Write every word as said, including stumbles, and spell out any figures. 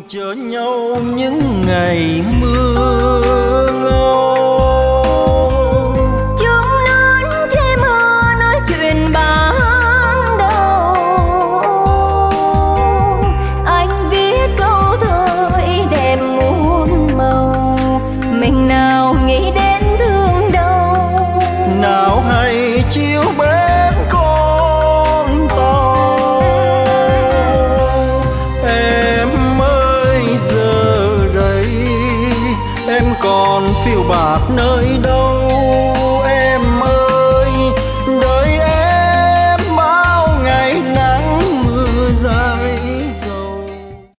chờ nhau những ngày mưa ngâu. Chúng lớn che mưa nói chuyện ban đầu. Anh viết câu thơ ý đẹp muôn màu. Mình nào nghĩ đến thương đâu. Nào hay chiếu bến con tàu. Em ơi giờ đây em còn phiêu bạt nơi đâu.